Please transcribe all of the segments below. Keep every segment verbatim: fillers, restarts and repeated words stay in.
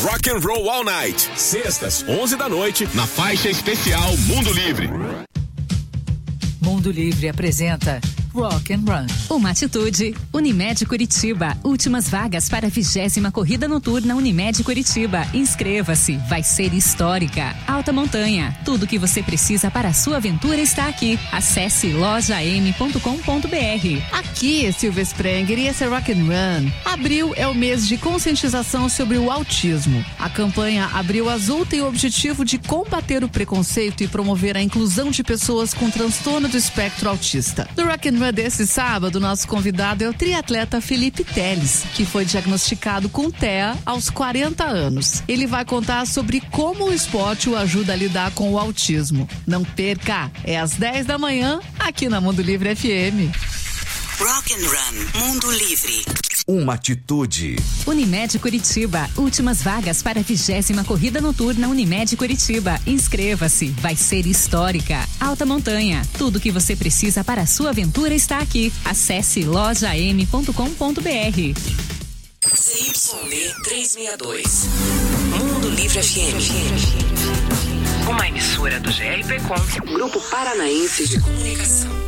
Rock and Roll All Night. Sextas, onze da noite, na faixa especial Mundo Livre. Mundo Livre apresenta Rock and Run. Uma atitude. Unimed Curitiba. Últimas vagas para a vigésima corrida noturna Unimed Curitiba. Inscreva-se. Vai ser histórica. Alta Montanha. Tudo que você precisa para a sua aventura está aqui. Acesse loja m ponto com ponto b r. Aqui é Silvia Sprenger e esse é Rock and Run. Abril é o mês de conscientização sobre o autismo. A campanha Abril Azul tem o objetivo de combater o preconceito e promover a inclusão de pessoas com transtorno do espectro autista. No Rock and Run desse sábado, nosso convidado é o triatleta Felipe Teles, que foi diagnosticado com T E A aos quarenta anos. Ele vai contar sobre como o esporte o ajuda a lidar com o autismo. Não perca, é às dez da manhã, aqui na Mundo Livre F M. Rock and Run, Mundo Livre. Uma atitude. Unimed Curitiba. Últimas vagas para a vigésima corrida noturna Unimed Curitiba. Inscreva-se. Vai ser histórica. Alta Montanha. Tudo que você precisa para a sua aventura está aqui. Acesse loja m ponto com ponto b r. C Y B trezentos e sessenta e dois. Mundo Livre F M. Uma emissora do G R P Com, Grupo Paranaense de Comunicação.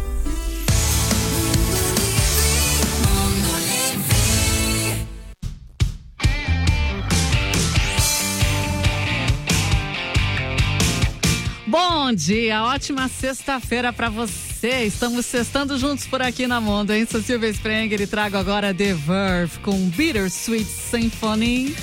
Bom dia, ótima sexta-feira pra você. Estamos sextando juntos por aqui na Mundo, hein? Sou Silvia Sprenger e trago agora The Verve com Bittersweet Symphony.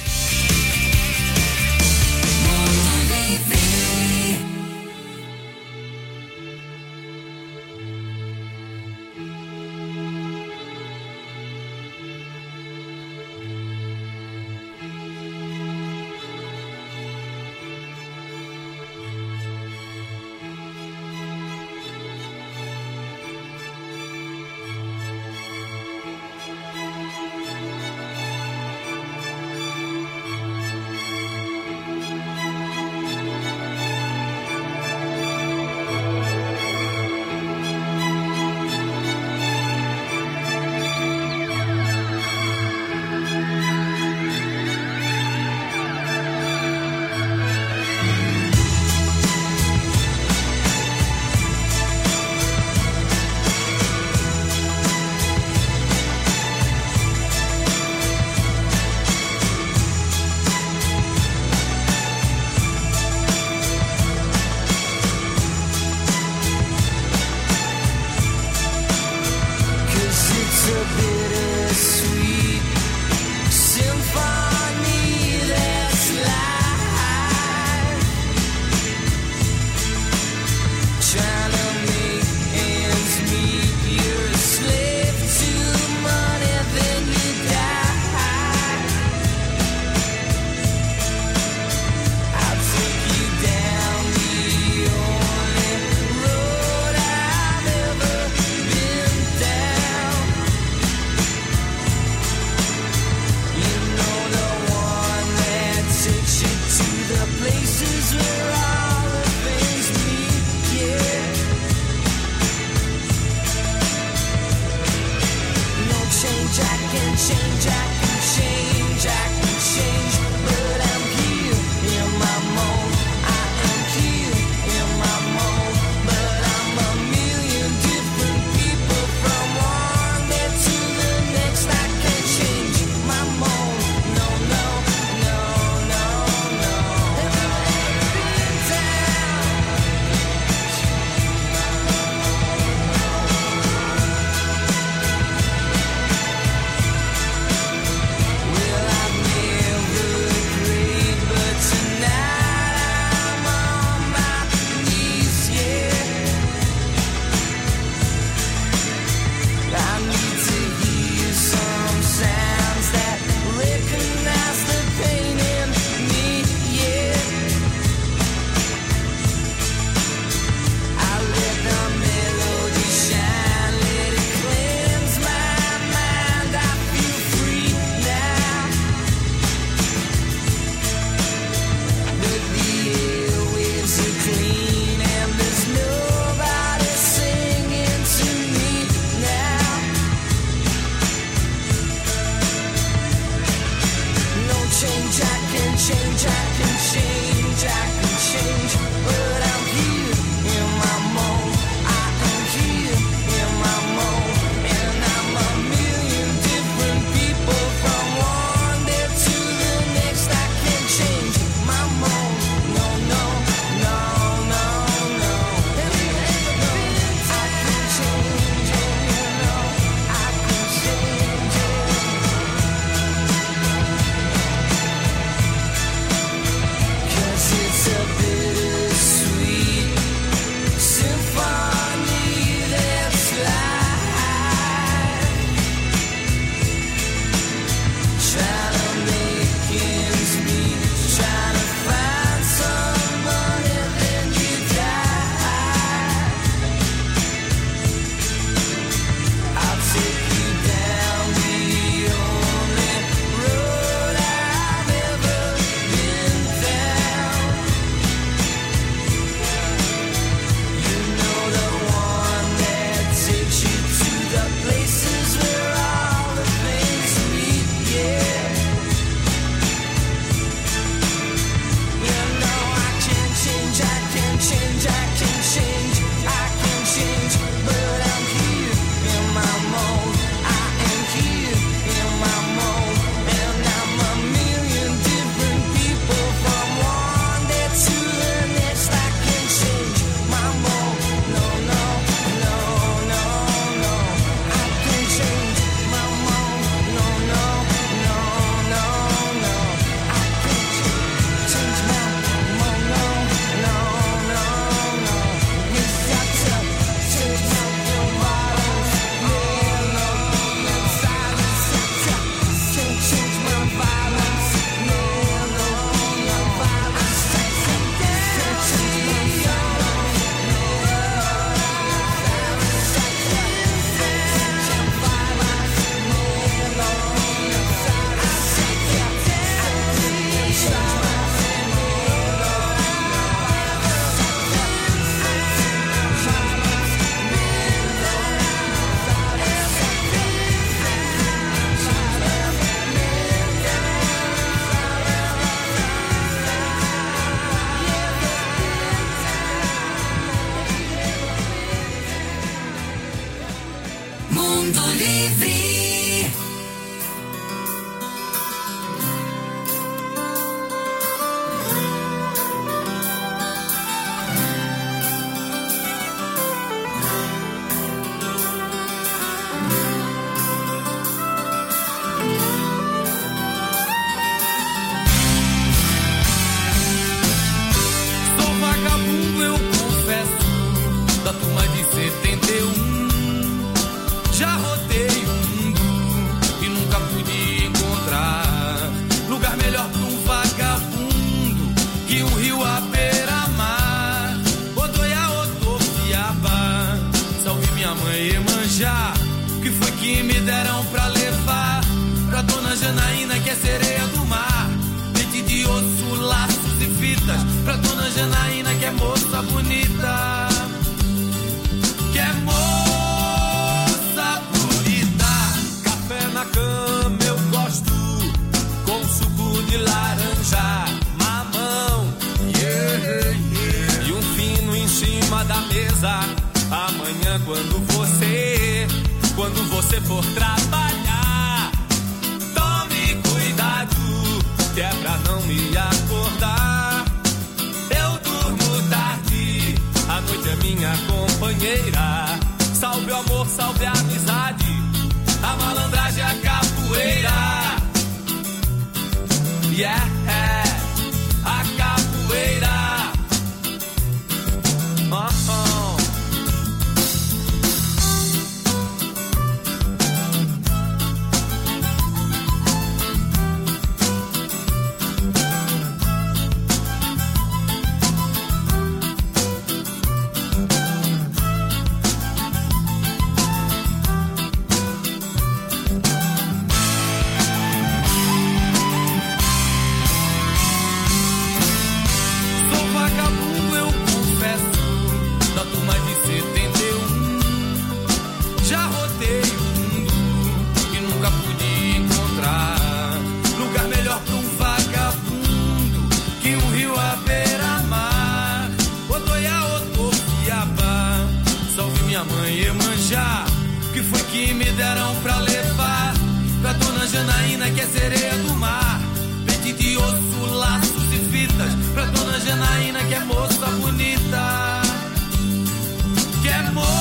e um rio à beira-mar. Otoia, Otoquiabá, salve minha mãe Iemanjá, que foi que me deram pra levar pra dona Janaína, que é sereia do mar. Pente de osso, laços e fitas pra dona Janaína, que é moça bonita, que é moça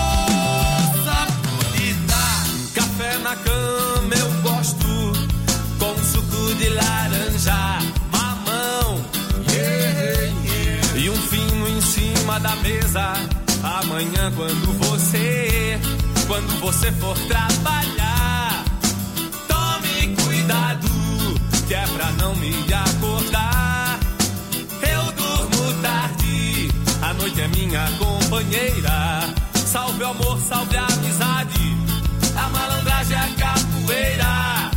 bonita. Café na cama eu gosto, com suco de laranja, mamão, yeah, yeah. E um vinho em cima da mesa. Amanhã quando você, quando você for trabalhar, tome cuidado, que é pra não me acordar. Eu durmo tarde, a noite é minha companheira. Salve o amor, salve a amizade, a malandragem é a capoeira.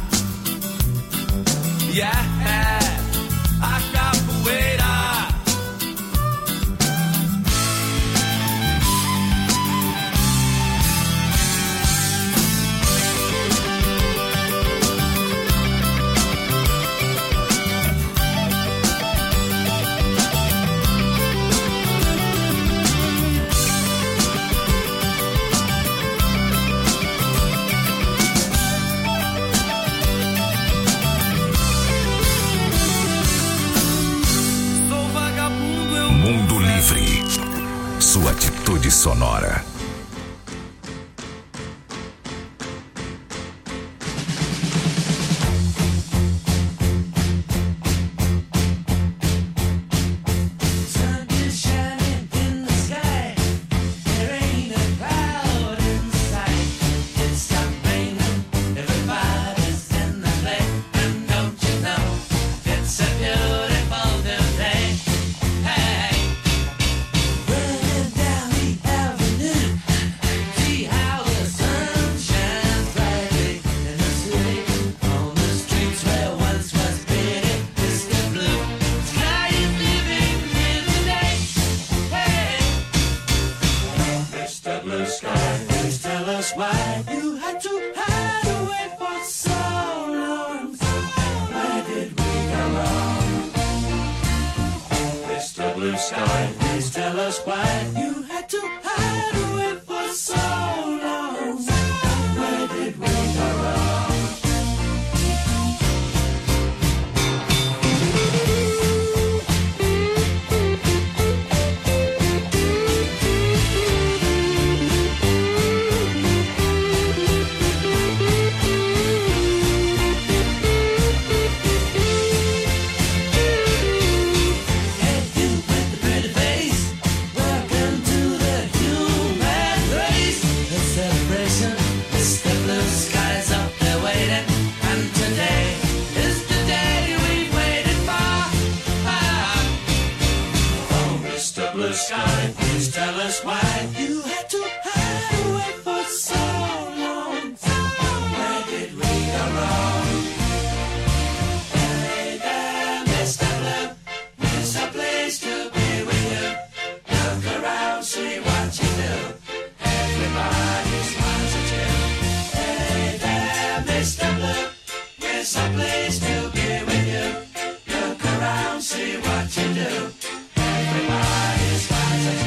Yeah, a capoeira. Sua atitude sonora. Place to be with you. Look around, see what you do. Everybody's got to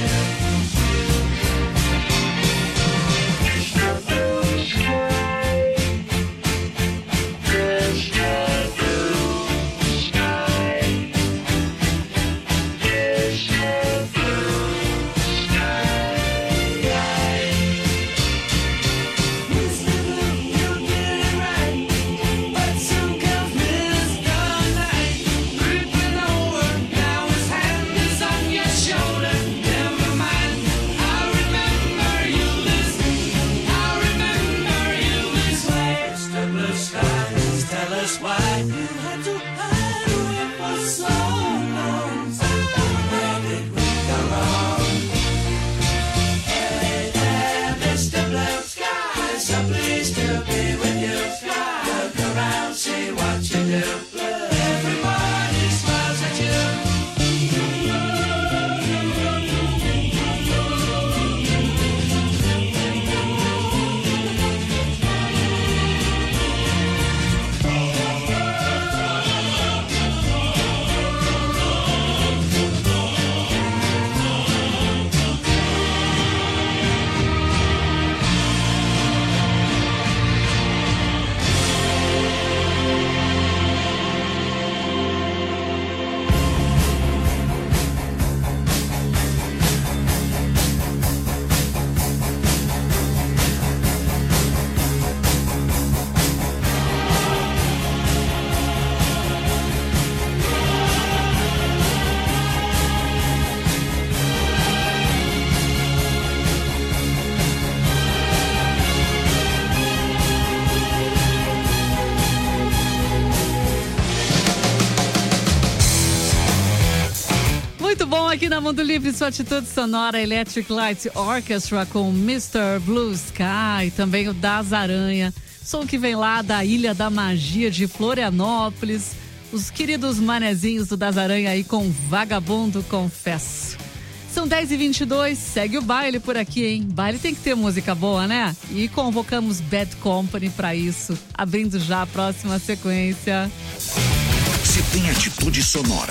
Som aqui na Mundo Livre, sua atitude sonora, Electric Light Orchestra com mister Blue Sky, também o Das Aranha. Som que vem lá da Ilha da Magia de Florianópolis. Os queridos manezinhos do Das Aranha aí com Vagabundo Confesso. São dez e vinte e dois, segue o baile por aqui, hein? Baile tem que ter música boa, né? E convocamos Bad Company pra isso. Abrindo já a próxima sequência. Se tem atitude sonora,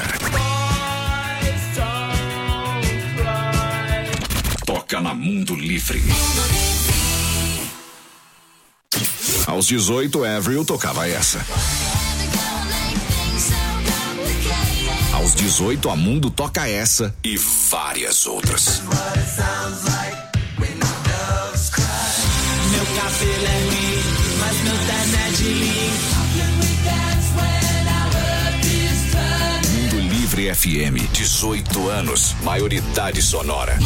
toca na Mundo Livre. Aos dezoito, Avril tocava essa. Aos dezoito, a Mundo toca essa e várias outras. Meu cabelo é ruim, mas meu terno é de linho. Mundo Livre F M, dezoito anos, maioridade sonora.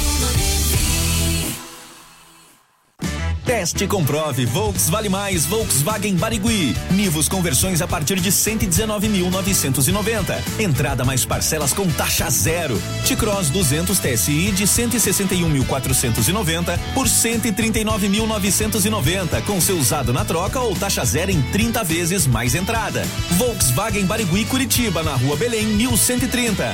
Teste e comprove. Volks Vale Mais, Volkswagen Barigui. Nivus com versões a partir de cento e dezenove mil novecentos e noventa. Entrada mais parcelas com taxa zero. T-Cross duzentos T S I de cento e sessenta e um mil quatrocentos e noventa por cento e trinta e nove mil novecentos e noventa, com seu usado na troca ou taxa zero em trinta vezes mais entrada. Volkswagen Barigui, Curitiba, na Rua Belém, mil cento e trinta.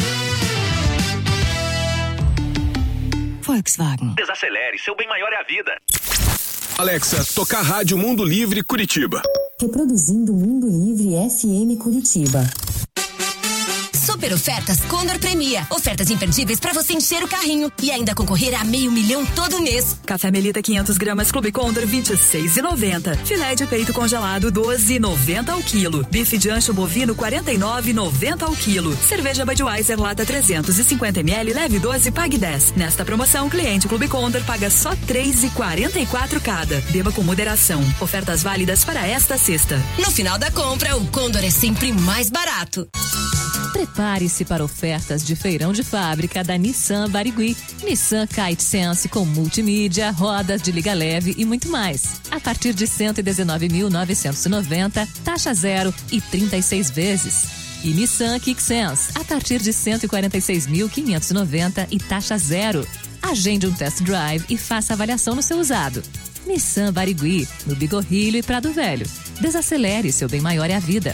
Volkswagen. Desacelere, seu bem maior é a vida. Alexa, tocar Rádio Mundo Livre Curitiba. Reproduzindo Mundo Livre F M Curitiba. Super ofertas Condor Premia. Ofertas imperdíveis para você encher o carrinho e ainda concorrer a meio milhão todo mês. Café Melita quinhentos gramas Clube Condor vinte e seis reais e noventa centavos. Filé de peito congelado doze reais e noventa centavos ao quilo. Bife de ancho bovino quarenta e nove reais e noventa centavos ao quilo. Cerveja Budweiser lata trezentos e cinquenta mililitros leve doze pague dez. Nesta promoção, cliente Clube Condor paga só três reais e quarenta e quatro centavos cada. Beba com moderação. Ofertas válidas para esta sexta. No final da compra, o Condor é sempre mais barato. Prepare-se para ofertas de feirão de fábrica da Nissan Barigui. Nissan Kite Sense com multimídia, rodas de liga leve e muito mais. A partir de cento e dezenove mil novecentos e noventa, taxa zero e trinta e seis vezes. E Nissan Kick Sense a partir de cento e quarenta e seis mil quinhentos e noventa e taxa zero. Agende um test drive e faça avaliação no seu usado. Nissan Barigui, no Bigorrilho e Prado Velho. Desacelere, seu bem maior é a vida.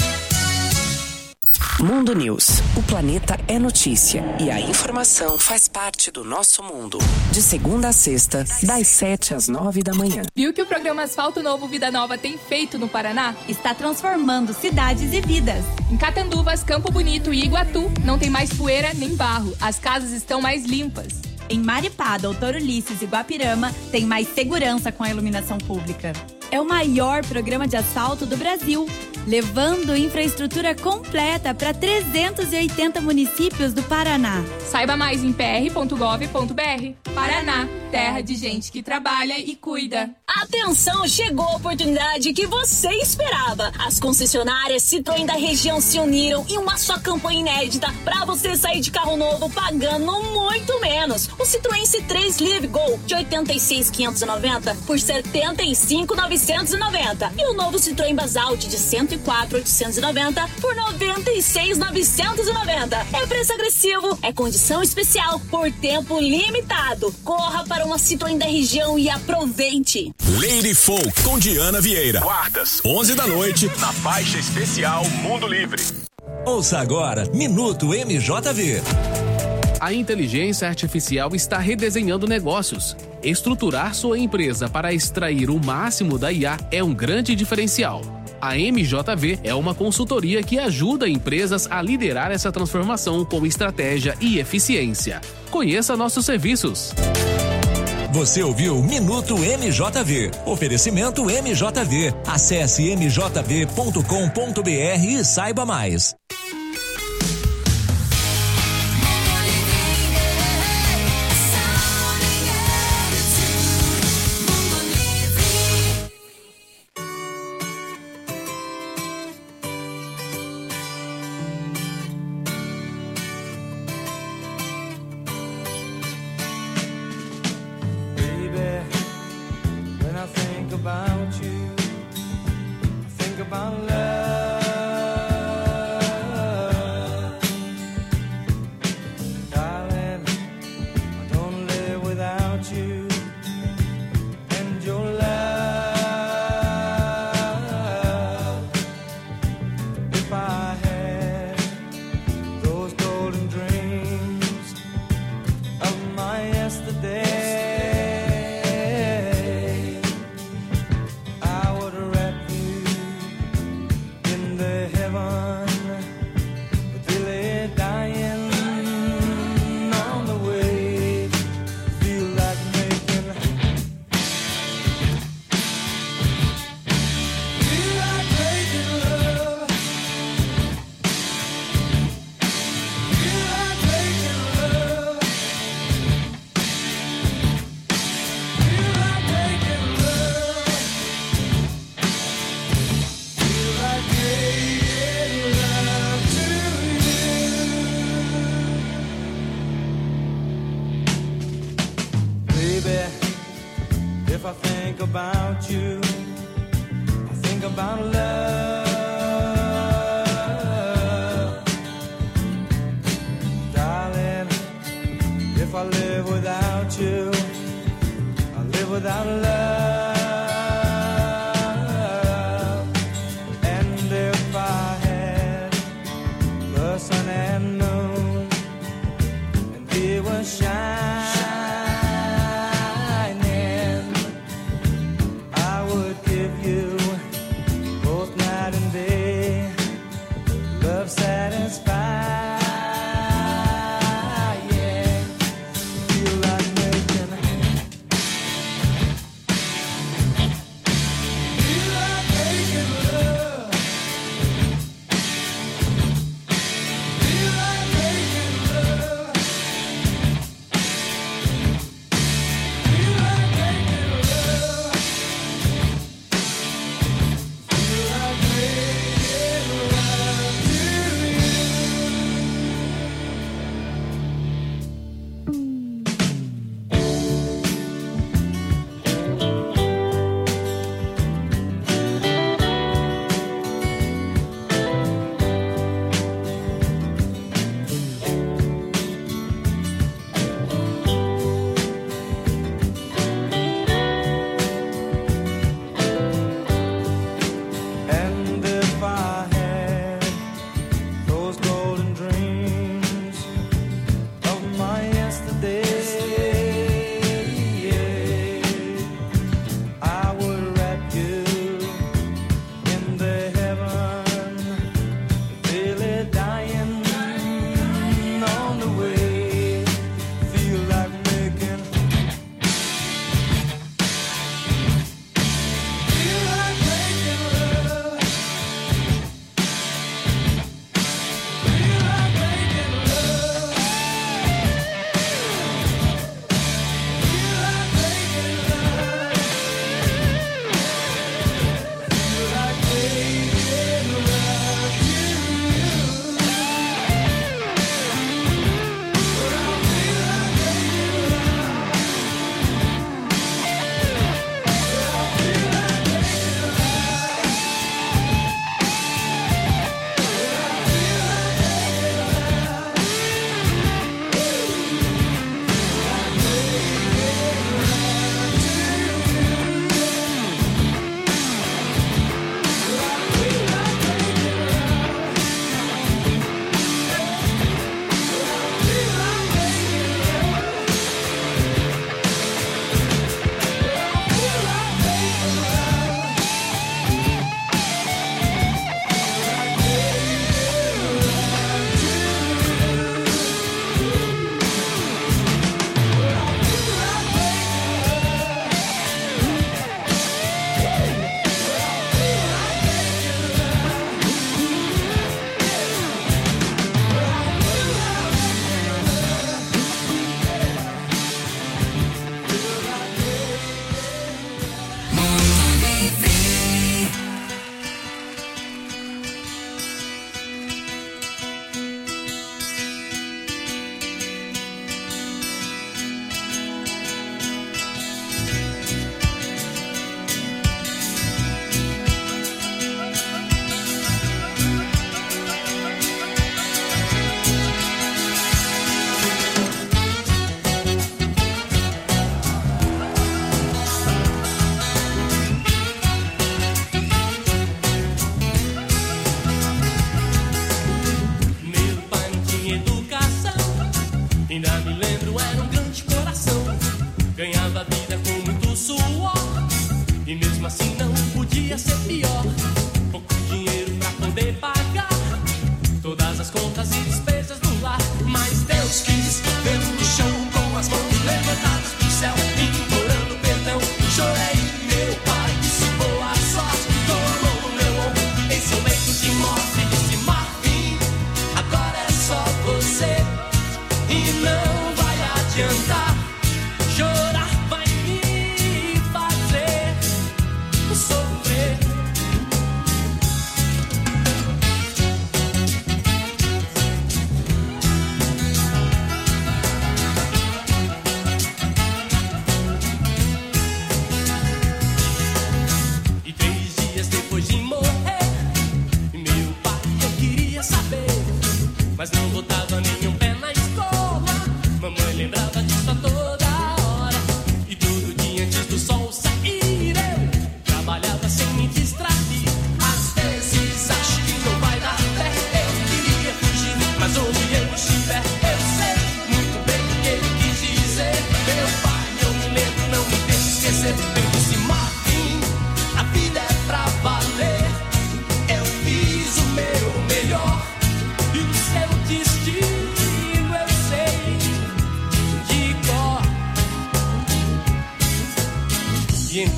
Mundo News. O planeta é notícia e a informação faz parte do nosso mundo. De segunda a sexta, das sete às nove da manhã. Viu que o programa Asfalto Novo Vida Nova tem feito no Paraná? Está transformando cidades e vidas. Em Catanduvas, Campo Bonito e Iguatu, não tem mais poeira nem barro. As casas estão mais limpas. Em Maripá, Doutor Ulisses e Guapirama, tem mais segurança com a iluminação pública. É o maior programa de asfalto do Brasil, levando infraestrutura completa para trezentos e oitenta municípios do Paraná. Saiba mais em p r ponto gov ponto b r. Paraná, terra de gente que trabalha e cuida. Atenção, chegou a oportunidade que você esperava. As concessionárias Citroën da região se uniram em uma só campanha inédita para você sair de carro novo pagando muito menos. O Citroën C três Live Go de oitenta e seis mil quinhentos e noventa por setenta e cinco mil novecentos e noventa e o novo Citroën Basalt de cento e quatro mil oitocentos e noventa por noventa e seis mil novecentos e noventa. É preço agressivo, é condição especial por tempo limitado. Corra para uma Citroën da região e aproveite. Lady Folk com Diana Vieira. Quartas, onze da noite, na faixa especial Mundo Livre. Ouça agora Minuto M J V. A inteligência artificial está redesenhando negócios. Estruturar sua empresa para extrair o máximo da I A é um grande diferencial. A M J V é uma consultoria que ajuda empresas a liderar essa transformação com estratégia e eficiência. Conheça nossos serviços. Você ouviu Minuto M J V. Oferecimento M J V. Acesse m j v ponto com ponto b r e saiba mais. About you, I think about love. I live without you, I live without love. And if I had the sun and moon, and they were shining, I would give you both night and day, love satisfied.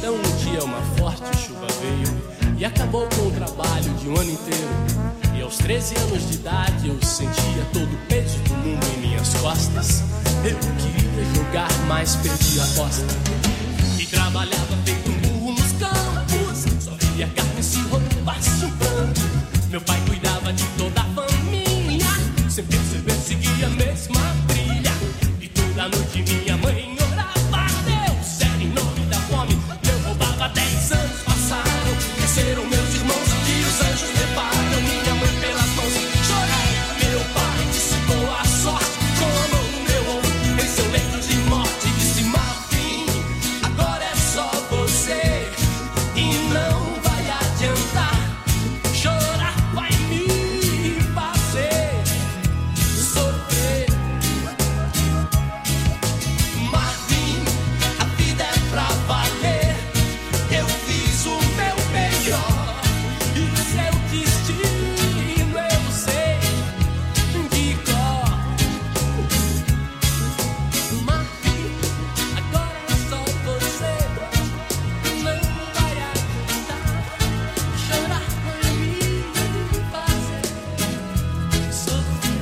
Então um dia uma forte chuva veio e acabou com o trabalho de um ano inteiro. E aos treze anos de idade eu sentia todo o peso do mundo em minhas costas. Eu queria jogar, mas perdi a aposta. E trabalhava feito um burro nos campos, só via carne se roubar chupando. Meu pai cuidava de toda a família, sempre eu seguia a mesma trilha. E toda noite minha mãe orava a Deus, era em nome da fome. Eu roubava, dez anos passaram, cresceram meus irmãos e os anjos levaram minha mãe pelas mãos. Chorei, meu pai disse boa sorte, com a mão no meu ombro, em seu leito de morte disse Marvin, agora é só você e não vai adiantar. Chorar vai me fazer sofrer. Marvin, a vida é pra valer. Eu fiz o meu melhor e seu destino eu sei de cor. Marvin, agora é só você, não vai adiantar. Chorar vai me fazer sofrer.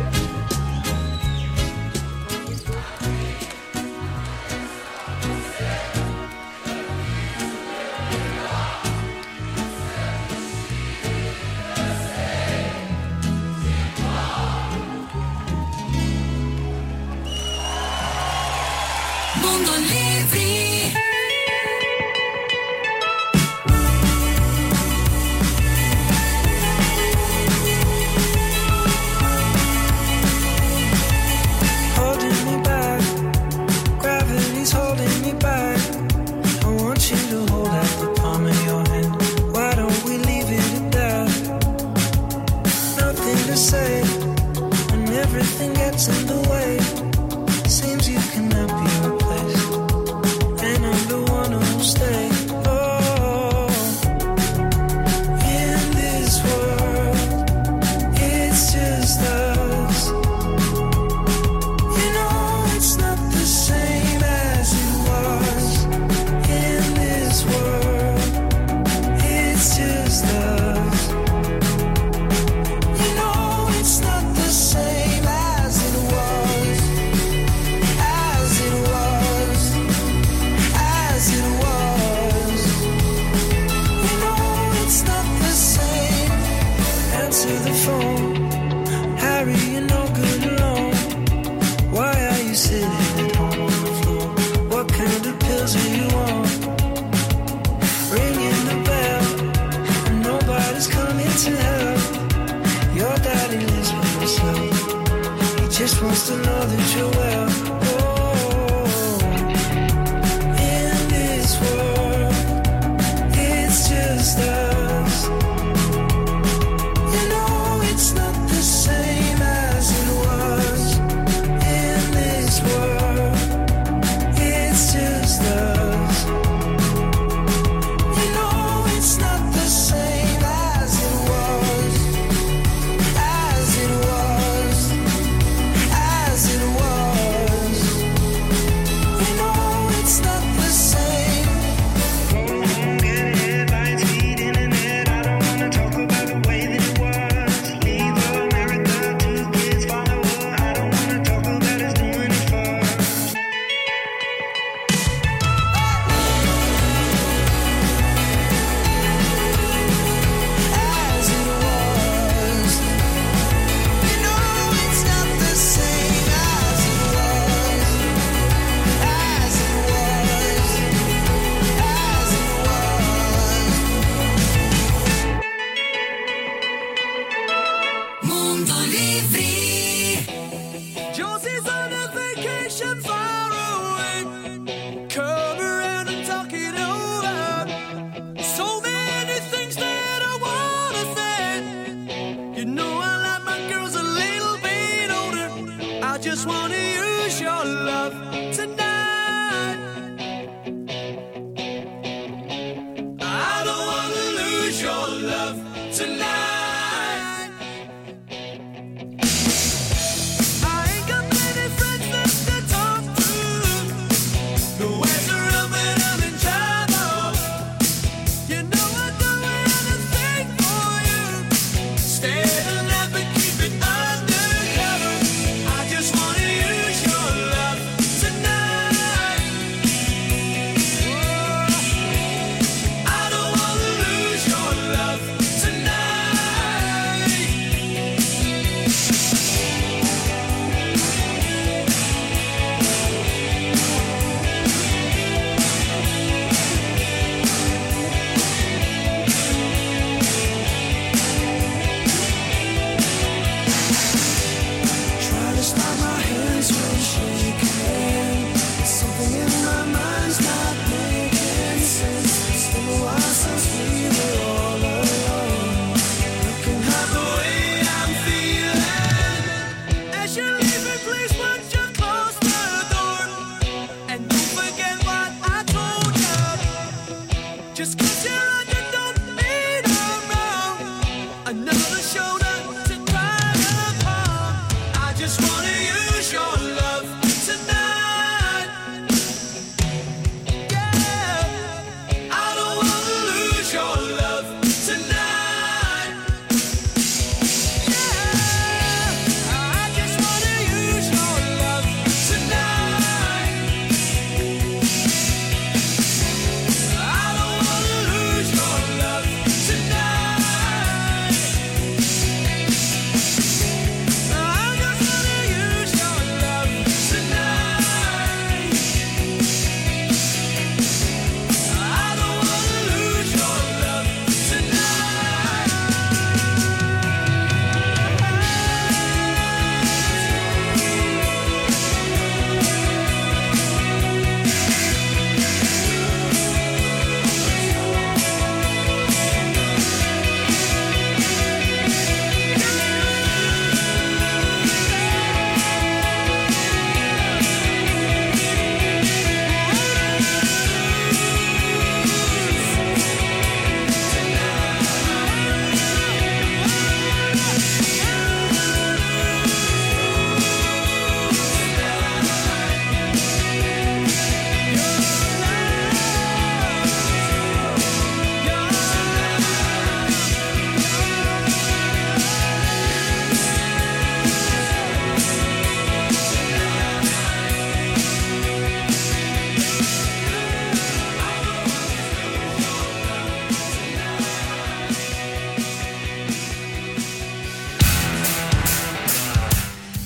Mundo Livre. Holding me back, gravity's holding me back. I want you to hold out the palm of your hand. Why don't we leave it at that? Nothing to say when everything gets in the way. Seems you cannot be replaced, and I'm the one who'll stay. Oh, in this world, it's just us. You know it's not the same as it was. In this world, it's just us. You know it's not the same as it was. As it was. As it was. You know it's not the same. Answer the phone. Harry, you're no good alone. Why are you sitting at home on the floor? What kind of pills are you on? Ringing the bell, and nobody's coming to help. Your daddy lives by himself. He just wants to know that you're well. Oh, in this world, it's just us. You know it's not the same as it was. In this world, it's just us. You know it's not the same as it was. As it was. As it was. You know it's not the same. Go home, get headlines, feed internet. I don't wanna talk about the way that it was. Leave America, two kids follow her. I don't wanna talk about us doing it first. As it was. You know it's not the same as it was. As it was. As it was. Mundo Livre. Josie's on a vacation far away. Come around and talk it over. So many things that I wanna say. You know I like my girls a little bit older. I just wanna use your love tonight. I don't wanna lose your love tonight. I ain't got many friends left to talk to. Nowhere to run when I'm in trouble.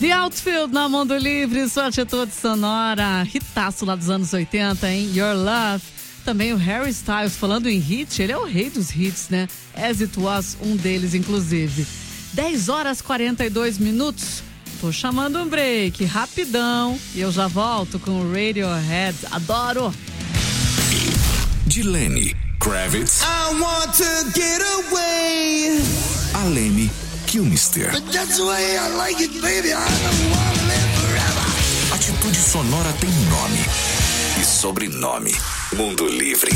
The Outfield na Mundo Livre, sua atitude sonora, hitaço lá dos anos oitenta, hein? Your Love. Também o Harry Styles, falando em hit, ele é o rei dos hits, né? As It Was, um deles, inclusive. dez horas e quarenta e dois minutos. Tô chamando um break, rapidão. E eu já volto com o Radiohead. Adoro! Dilene Kravitz. I want to get away. Alene Kilmister. But that's the way I like it, baby. I don't want to live forever. Atitude sonora tem nome e sobrenome. Mundo Livre.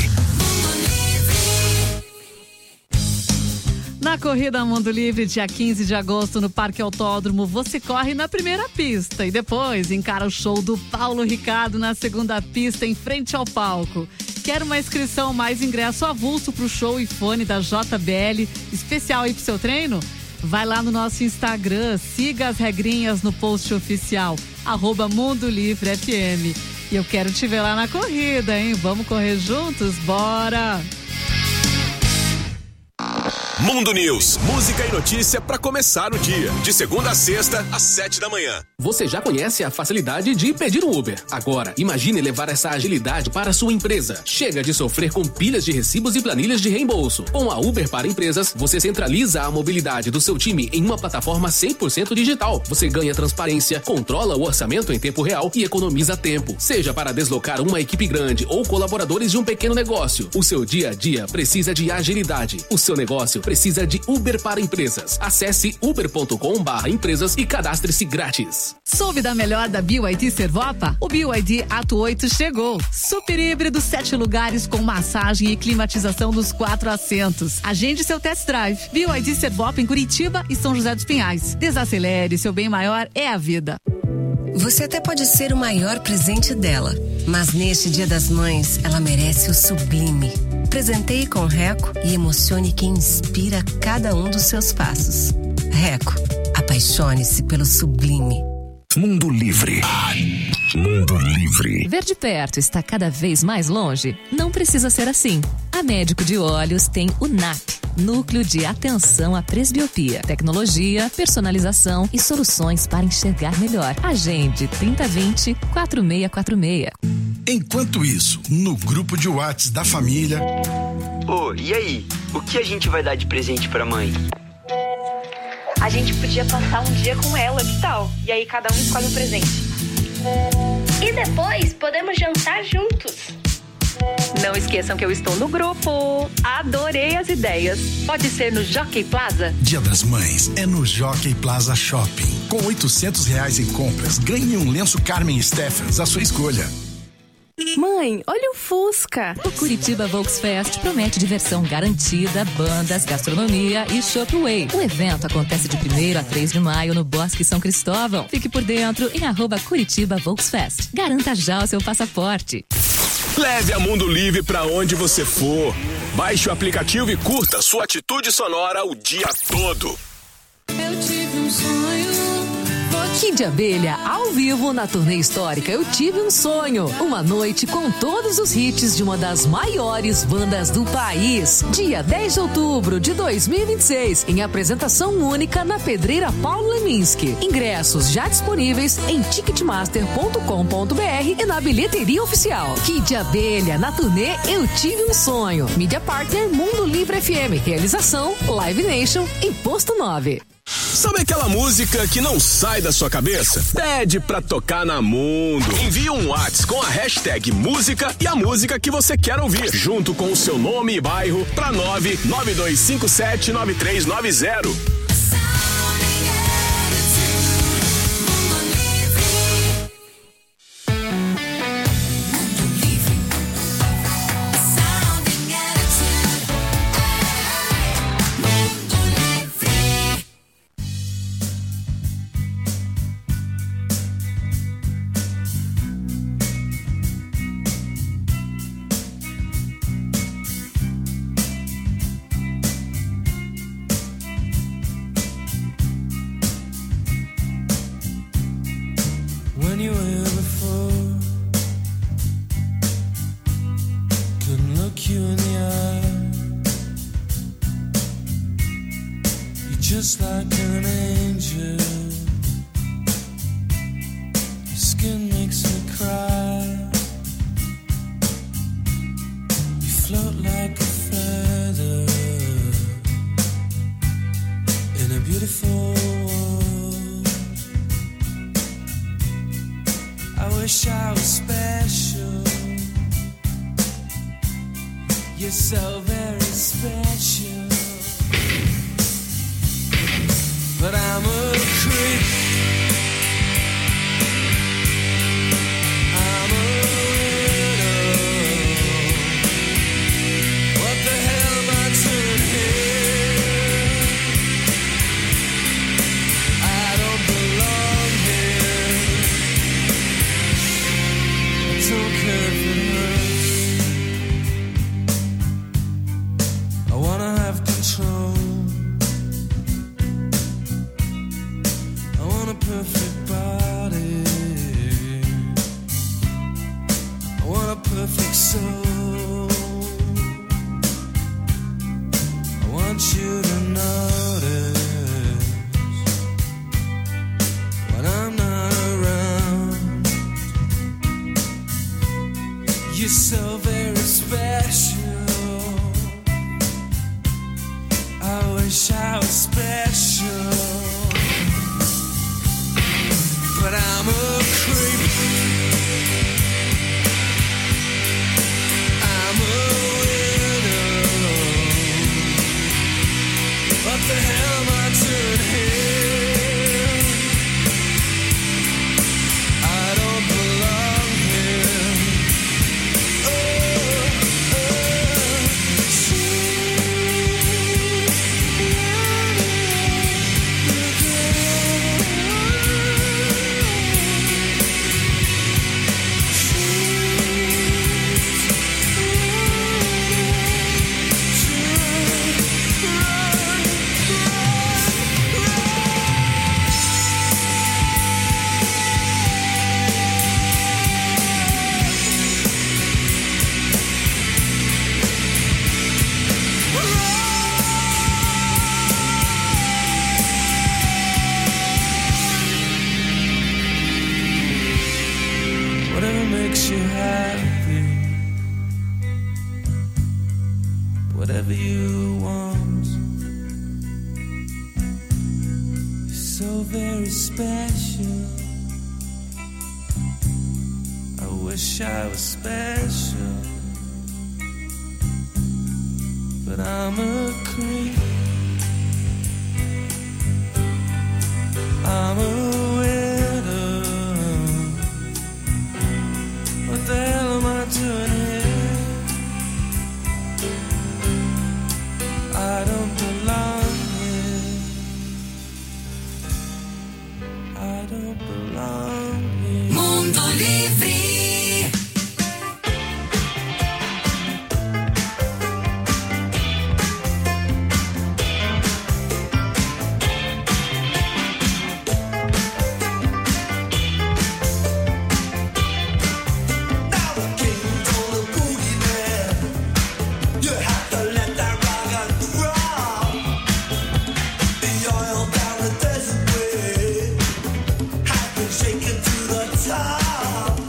Na Corrida Mundo Livre, dia quinze de agosto, no Parque Autódromo, você corre na primeira pista e depois encara o show do Paulo Ricardo na segunda pista, em frente ao palco. Quer uma inscrição mais ingresso avulso pro show e fone da J B L, especial aí pro seu treino? Vai lá no nosso Instagram, siga as regrinhas no post oficial, arroba Mundo Livre F M. E eu quero te ver lá na corrida, hein? Vamos correr juntos? Bora! Mundo News, música e notícia para começar o dia. De segunda a sexta, às sete da manhã. Você já conhece a facilidade de pedir um Uber. Agora, imagine levar essa agilidade para a sua empresa. Chega de sofrer com pilhas de recibos e planilhas de reembolso. Com a Uber para Empresas, você centraliza a mobilidade do seu time em uma plataforma cem por cento digital. Você ganha transparência, controla o orçamento em tempo real e economiza tempo. Seja para deslocar uma equipe grande ou colaboradores de um pequeno negócio, o seu dia a dia precisa de agilidade. O seu negócio precisa de Uber para Empresas. Acesse uber ponto com barra empresas e cadastre-se grátis. Soube da melhor da B Y D Servopa? O B Y D Ato oito chegou. Super híbrido, sete lugares com massagem e climatização nos quatro assentos. Agende seu test drive. B Y D Servopa em Curitiba e São José dos Pinhais. Desacelere, seu bem maior é a vida. Você até pode ser o maior presente dela, mas neste Dia das Mães, ela merece o sublime. Presenteie com Reco e emocione quem inspira cada um dos seus passos. Reco, apaixone-se pelo sublime. Mundo Livre. Mundo Livre. Ver de perto está cada vez mais longe? Não precisa ser assim. A Médico de Olhos tem o N A P, Núcleo de Atenção à Presbiopia. Tecnologia, personalização e soluções para enxergar melhor. Agende trinta vinte, quatro seis quatro seis. Enquanto isso, no grupo de WhatsApp da família... Ô, oh, e aí? O que a gente vai dar de presente pra mãe? A gente podia passar um dia com ela, que tal? E aí cada um escolhe um presente. E depois podemos jantar juntos. Não esqueçam que eu estou no grupo. Adorei as ideias. Pode ser no Jockey Plaza? Dia das Mães é no Jockey Plaza Shopping. Com oitocentos reais em compras, ganhe um lenço Carmen Stephens, a sua escolha. Mãe, olha o Fusca. O Curitiba Volksfest promete diversão garantida, bandas, gastronomia e Shopway. O evento acontece de primeiro a três de maio no Bosque São Cristóvão. Fique por dentro em arroba Curitiba Volksfest. Garanta já o seu passaporte. Leve a Mundo Livre pra onde você for. Baixe o aplicativo e curta sua atitude sonora o dia todo. Eu tive um sonho. Kid Abelha, ao vivo na turnê histórica Eu Tive um Sonho. Uma noite com todos os hits de uma das maiores bandas do país. Dia dez de outubro de dois mil e vinte e seis, em apresentação única na Pedreira Paulo Leminski. Ingressos já disponíveis em ticketmaster ponto com ponto br e na bilheteria oficial. Kid Abelha, na turnê Eu Tive um Sonho. Mídia Partner Mundo Livre F M. Realização Live Nation e Posto nove. Sabe aquela música que não sai da sua cabeça? Pede pra tocar na Mundo. Envie um WhatsApp com a hashtag música e a música que você quer ouvir, junto com o seu nome e bairro, pra nove nove dois cinco sete nove três nove zero. Just like an angel, wish I was special. You're so very special. But I'm a creep. I'm a widow. What the hell am I doing here? I don't belong here. I don't care if it hurts. I wanna have control. A perfect body. I want a perfect soul. I want you to notice when I'm not around. You're so very special. I wish I was special. But I'm a creep. I'm a widow. What the hell am I doing here? I don't belong here. Oh, oh, whatever makes you happy, whatever you want. You're so very special. I wish I was special, but I'm a creep. I'm a widow. What the hell am I doing here? I don't belong here. I don't belong here. Mundo Livre. Shaking to the top.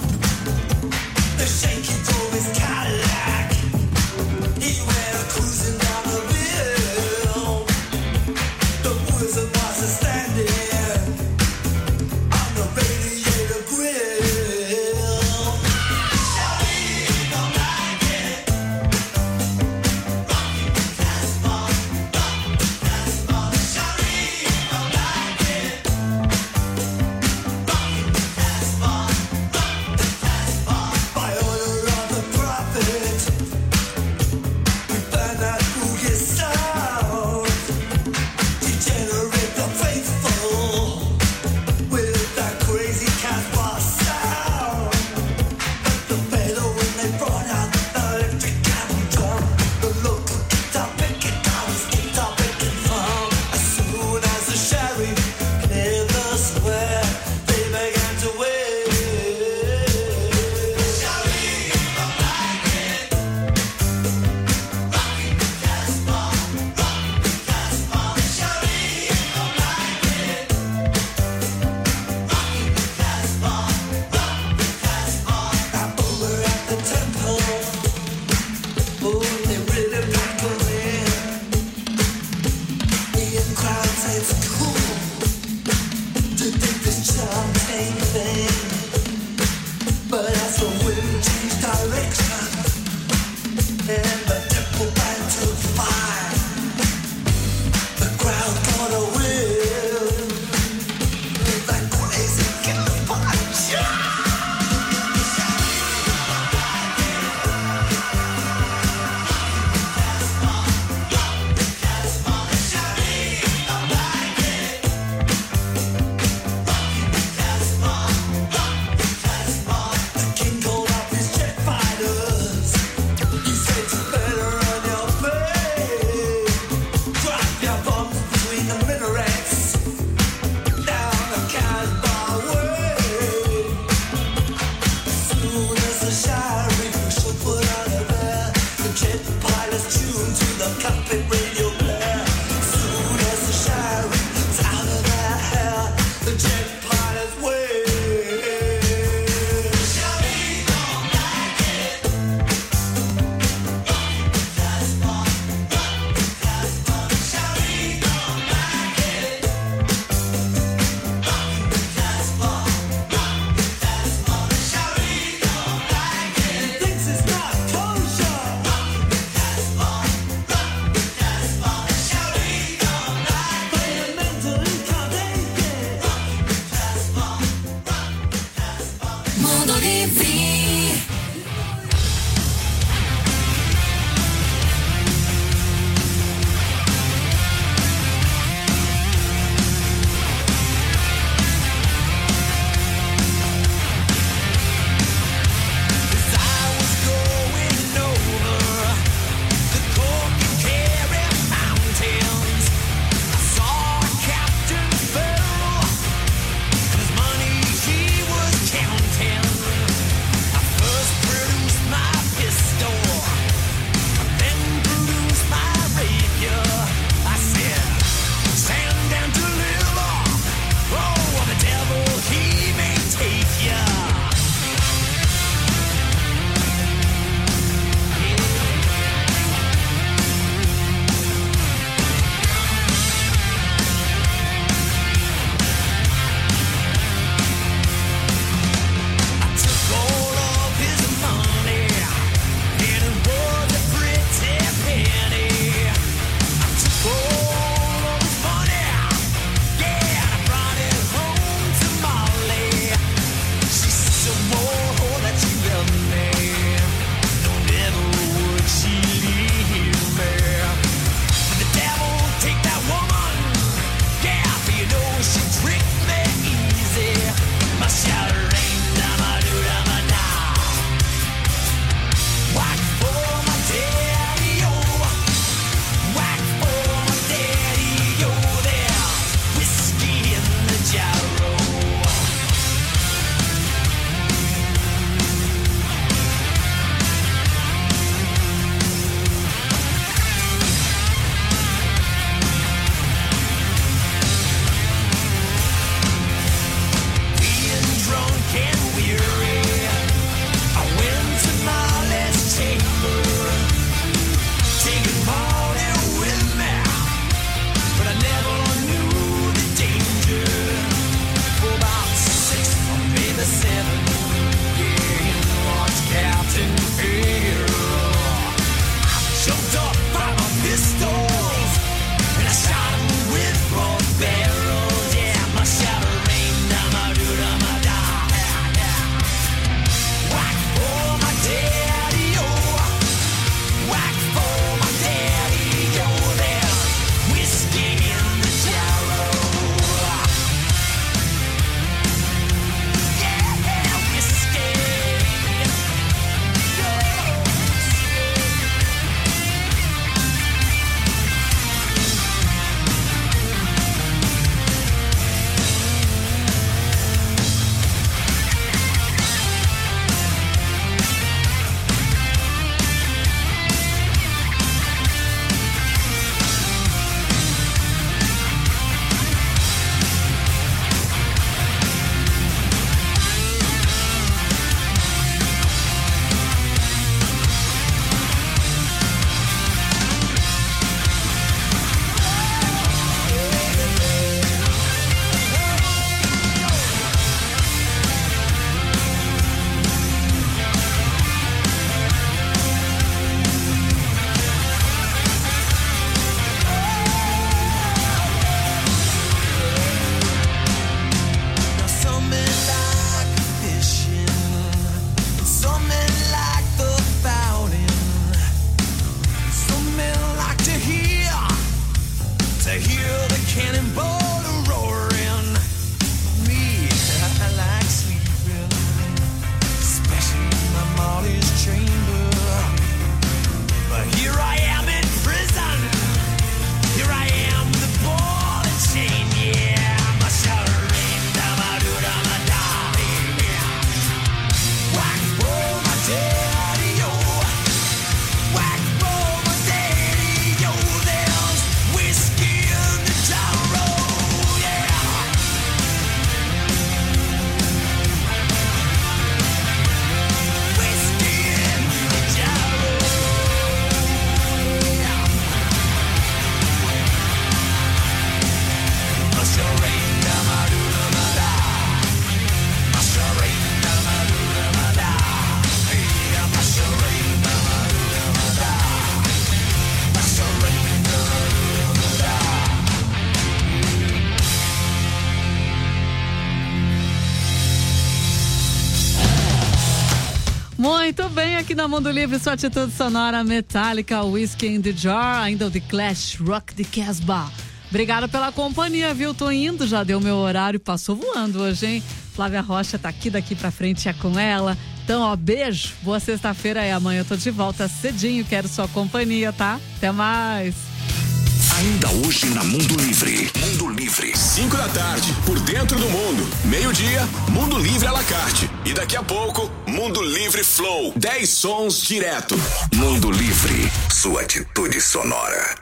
Muito bem, aqui na Mundo Livre, sua atitude sonora, Metallica, Whiskey in the Jar, ainda o The Clash, Rock the Casbah. Obrigada pela companhia, viu? Tô indo, já deu meu horário, passou voando hoje, hein? Flávia Rocha tá aqui, daqui pra frente é com ela. Então, ó, beijo, boa sexta-feira e amanhã eu tô de volta cedinho, quero sua companhia, tá? Até mais. Ainda hoje na Mundo Livre. Mundo Livre. cinco da tarde, por dentro do mundo. Meio-dia, Mundo Livre à la carte. E daqui a pouco, Mundo Livre Flow. dez sons direto. Mundo Livre. Sua atitude sonora.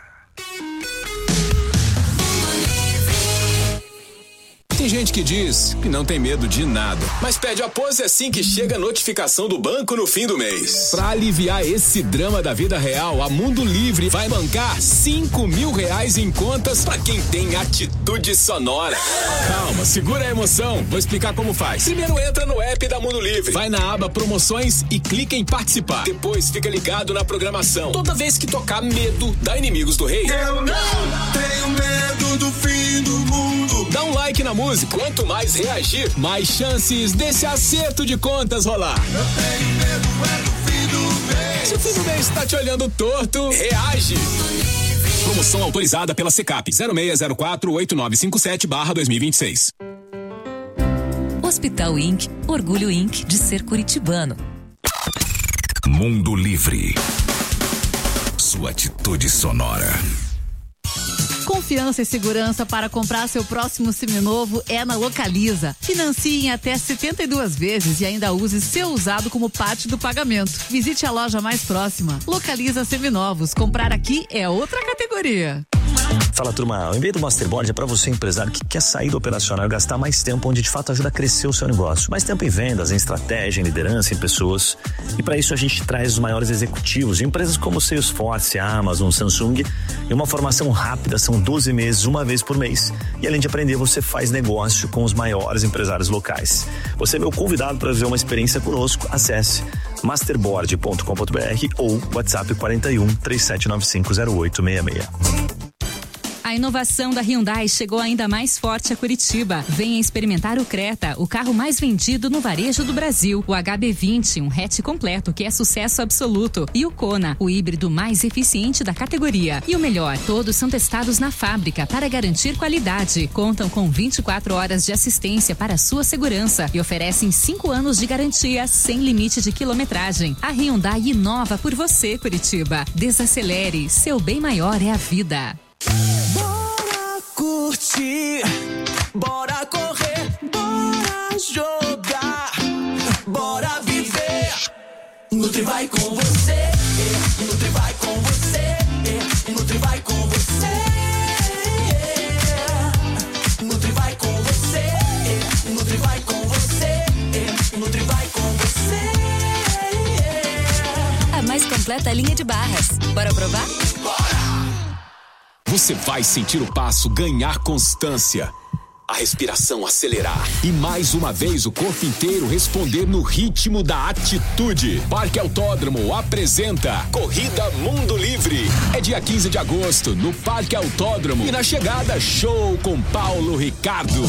Tem gente que diz que não tem medo de nada, mas pede a pose assim que chega a notificação do banco no fim do mês. Pra aliviar esse drama da vida real, a Mundo Livre vai bancar cinco mil reais em contas pra quem tem atitude sonora. Calma, segura a emoção, vou explicar como faz. Primeiro entra no app da Mundo Livre, vai na aba promoções e clica em participar. Depois fica ligado na programação. Toda vez que tocar Medo da Inimigos do Rei. Eu não tenho medo do fim do mundo. Dá um like na música. Quanto mais reagir, mais chances desse acerto de contas rolar. Eu tenho medo é do fim do mês. Se o fim do mês tá te olhando torto, reage. Promoção autorizada pela Secap zero seis zero quatro oito nove cinco sete barra dois mil e vinte e seis. Hospital Inc. Orgulho Inc. de ser curitibano. Mundo Livre. Sua atitude sonora. Confiança e segurança para comprar seu próximo seminovo é na Localiza. Financie em até setenta e duas vezes e ainda use seu usado como parte do pagamento. Visite a loja mais próxima. Localiza Seminovos. Comprar aqui é outra categoria. Fala, turma. O e-mail do Masterboard é para você, empresário que quer sair do operacional e gastar mais tempo onde de fato ajuda a crescer o seu negócio. Mais tempo em vendas, em estratégia, em liderança, em pessoas. E para isso a gente traz os maiores executivos de empresas como Salesforce, Amazon, Samsung. E uma formação rápida, são doze meses, uma vez por mês. E além de aprender, você faz negócio com os maiores empresários locais. Você é meu convidado para viver uma experiência conosco. Acesse masterboard ponto com ponto b r ou WhatsApp quarenta e um, três sete nove cinco, zero oito seis seis. A inovação da Hyundai chegou ainda mais forte a Curitiba. Venha experimentar o Creta, o carro mais vendido no varejo do Brasil. O H B vinte, um hatch completo que é sucesso absoluto. E o Kona, o híbrido mais eficiente da categoria. E o melhor, todos são testados na fábrica para garantir qualidade. Contam com vinte e quatro horas de assistência para a sua segurança e oferecem cinco anos de garantia sem limite de quilometragem. A Hyundai inova por você, Curitiba. Desacelere, seu bem maior é a vida. Bora curtir, bora correr, bora jogar, bora viver. Nutri vai com você, Nutri vai com você, Nutri vai com você, Nutri vai com você, Nutri vai com você, Nutri vai com você. A mais completa linha de barras. Bora provar? Bora! Você vai sentir o passo ganhar constância, a respiração acelerar e mais uma vez o corpo inteiro responder no ritmo da atitude. Parque Autódromo apresenta Corrida Mundo Livre. É dia quinze de agosto no Parque Autódromo e na chegada show com Paulo Ricardo.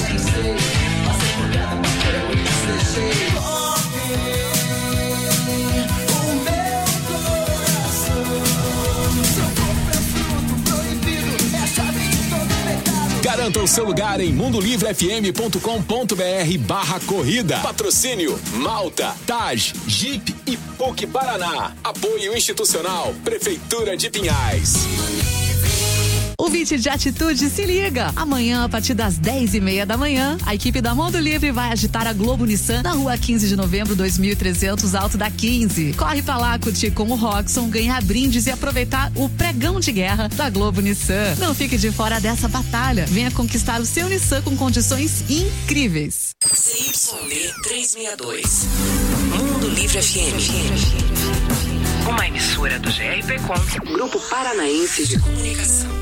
Garanta o seu lugar em mundo livre f m ponto com ponto b r barra corrida. Patrocínio Malta, Taj, Jeep e P U C Paraná. Apoio institucional Prefeitura de Pinhais. Ouvinte de atitude, se liga! Amanhã, a partir das dez e meia da manhã, a equipe da Mundo Livre vai agitar a Globo Nissan na rua quinze de novembro, dois mil e trezentos, alto da quinze. Corre pra lá, curtir com o Roxon, ganhar brindes e aproveitar o pregão de guerra da Globo Nissan. Não fique de fora dessa batalha. Venha conquistar o seu Nissan com condições incríveis. C Y D trezentos e sessenta e dois. Mundo Livre F M. Uma emissora do G R P Com, Grupo Paranaense de Comunicação.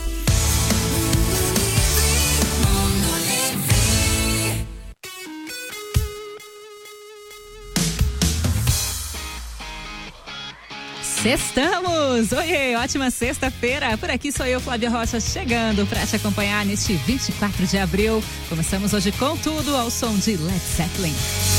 Sextamos! Oiê, ótima sexta-feira! Por aqui sou eu, Flávia Rocha, chegando para te acompanhar neste vinte e quatro de abril. Começamos hoje com tudo ao som de Led Zeppelin.